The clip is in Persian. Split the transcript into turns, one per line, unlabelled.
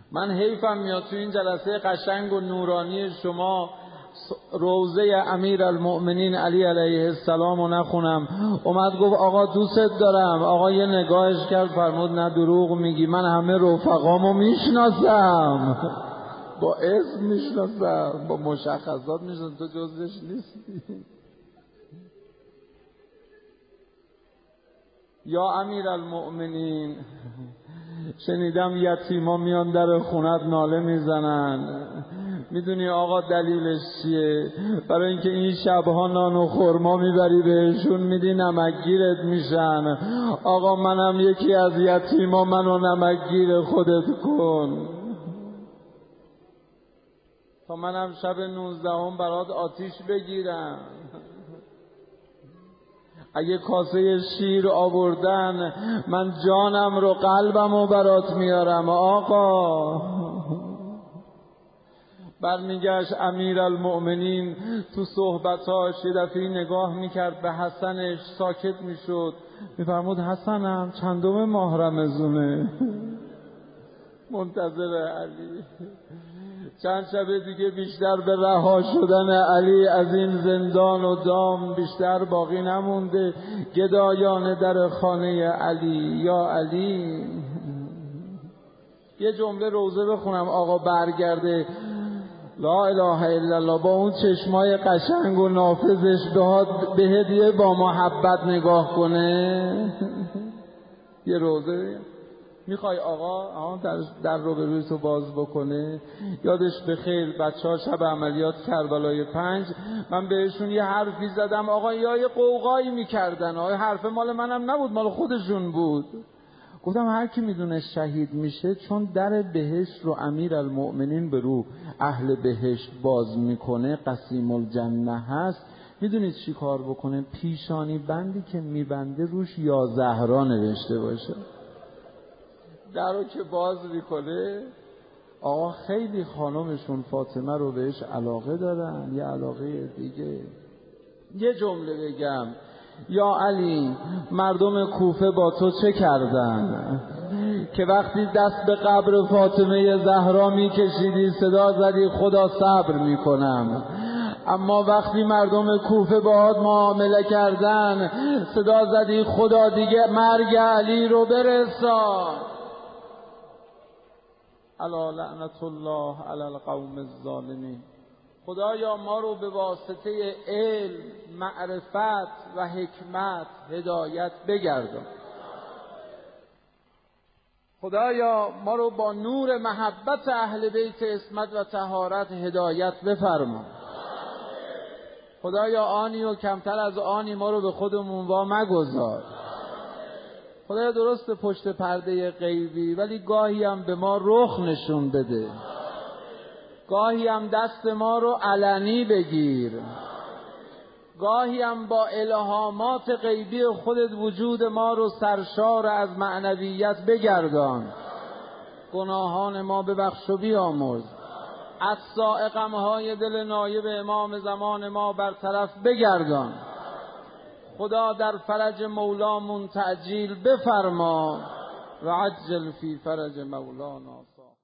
من حیفم میاد تو این جلسه قشنگ و نورانی شما روضه امیرالمؤمنین علی علیه السلام رو نخونم. اومد گفت آقا دوست دارم. آقا یه نگاهش کرد فرمود نه دروغ میگی، من همه رفقامو میشناسم، با اسم میشناسم، با مشخصات میشناسم، تو جزش نیستی. یا امیرالمؤمنین شنیدم یتیما میان در خونت ناله میزنن، میدونی آقا دلیلش چیه؟ برای اینکه این شبها نان و خرما میبری بهشون میدی نمکگیرت میشن. آقا منم یکی از یتیما، منو نمکگیر خودت کن تا منم شب 19 برات آتیش بگیرم. اگه کاسه شیر آوردن من جانم رو قلبم رو برات میارم. آقا برمیگشت امیرالمؤمنین تو صحبتاش یه دفعه نگاه میکرد به حسنش، ساکت میشد، میفرمود حسنم چندم ماه رمضونه؟ منتظر علی. چند شب دیگه بیشتر به رها شدن علی از این زندان و دام بیشتر باقی نمونده. گدایان در خانه علی، یا علی. یه جمله روزه بخونم آقا برگرده لا اله الا الله با اون چشمای قشنگ و نافذش به هدیه با محبت نگاه کنه. یه روزه میخوای آقا در رو به روی تو باز بکنه؟ یادش بخیر بچه‌ها شب عملیات کربلای 5 من بهشون یه حرفی زدم آقا یه قوقایی میکردن، آقا حرف مال منم نبود، مال خودشون بود. گفتم هر کی میدونه شهید میشه چون در بهشت رو امیرالمؤمنین به رو اهل بهشت باز میکنه، قسیم الجنه هست، میدونید چی کار بکنه؟ پیشانی بندی که میبنده روش یا زهرا نوشته باشه. در رو که باز میکنه آقا خیلی خانمشون فاطمه رو بهش علاقه دارن، یه علاقه دیگه. یه جمله بگم، یا علی مردم کوفه با تو چه کردن که وقتی دست به قبر فاطمه زهرا میکشیدی صدا زدی خدا صبر میکنم، اما وقتی مردم کوفه باهات معامله کردن صدا زدی خدا دیگه مرگ علی رو برسان. الا لعنت الله علی القوم الظالمین. خدایا ما رو به واسطه علم، معرفت و حکمت هدایت بگردان. خدایا ما رو با نور محبت اهل بیت عصمت و طهارت هدایت بفرما. خدایا آنی و کمتر از آنی ما رو به خودمون وا مگذار. خدایا درست پشت پرده غیبی ولی گاهی هم به ما رخ نشون بده، گاهی هم دست ما رو علنی بگیر، گاهی هم با الهامات غیبی خودت وجود ما رو سرشار از معنویت بگردان. گناهان ما ببخش و بیامرز، اجزاء غمهای دل نایب امام زمان ما برطرف بگردان. خدا در فرج مولامون تعجیل بفرما و عجل فی فرج مولانا.